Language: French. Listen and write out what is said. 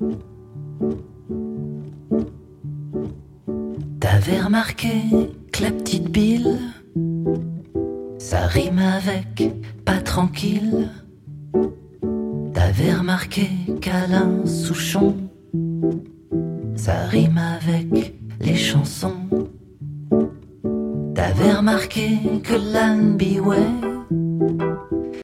T'avais remarqué que la petite bille, ça rime avec pas tranquille. T'avais remarqué qu'Alain Souchon, ça rime avec les chansons. T'avais remarqué que l'Anne Beware,